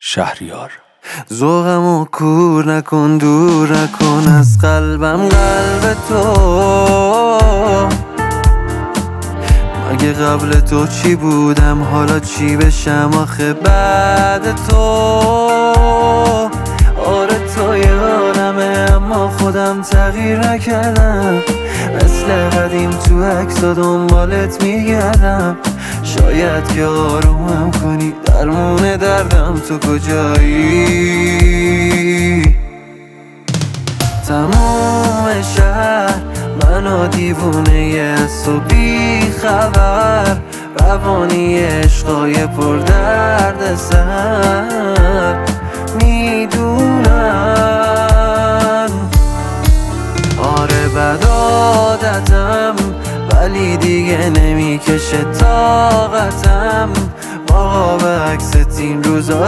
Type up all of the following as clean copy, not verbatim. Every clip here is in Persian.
شهریار. ذوقمو کور نکن، دور نکن از قلبم قلب تو. مگه قبل تو چی بودم، حالا چی بشم آخه بعد تو؟ آره تو یادمه اما خودم تغییر نکردم، مثل قدیم تو عکسا دنبالت میگردم. شاید که آرومم کنی، درمون دردم تو کجایی؟ تموم شهر منو دیوونه از تو بی خبر، روانی عشقای پر درد سر میدونن. آره بد عادتم ولی دیگه نمیکشه طاقتم، با به عکست این روزا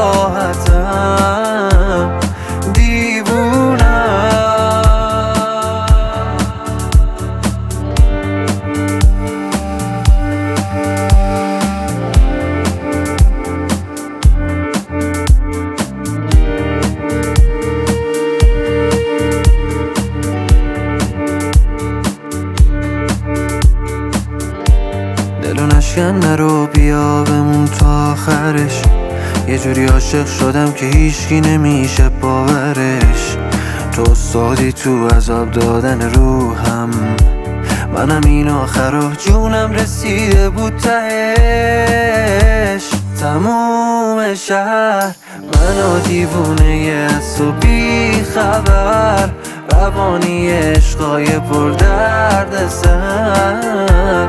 راحتم. دیوونم. دلو نشکن نرو، بیا بمون تا آخرش. یه جوری عاشق شدم که هیچکی نمیشه باورش. تو استادی تو عذاب دادن روحم، منم این آخرا جونم رسیده بود تهش. تموم شهر منو دیوونه از تو بی خبر، روانی عشقای پر درد سر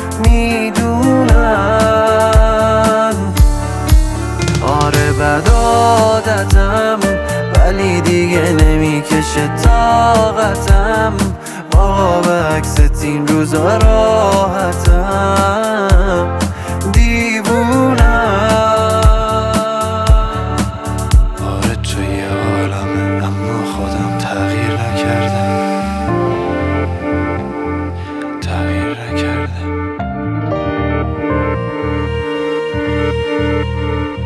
میدونن. آره بد عادتم ولی دیگه نمیکشه طاقتم، با به عکست این روزا راحتم. دیوونم. آره توی عالمه اما خودم تغییر نکردم.